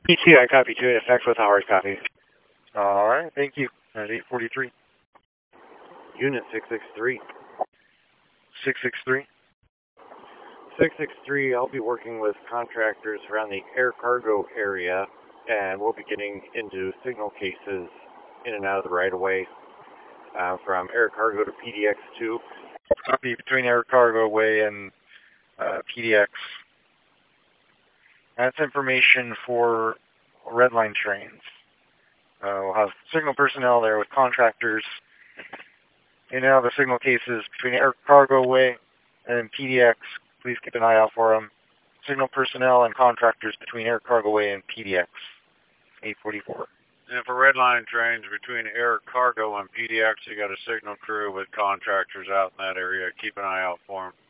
P2, I copy 2 in effect with Howard copy. All right, thank you. At 843. Unit 663. 663. 663, I'll be working with contractors around the air cargo area, and we'll be getting into signal cases in and out of the right-of-way from air cargo to PDX2. Copy between Air Cargo Way and PDX. That's information for Red Line trains. We'll have signal personnel there with contractors in and out of the signal cases between Air Cargo Way and PDX. Please keep an eye out for them. Signal personnel and contractors between Air Cargo Way and PDX. 844. And for Red Line trains between Air Cargo and PDX, you got a signal crew with contractors out in that area. Keep an eye out for them.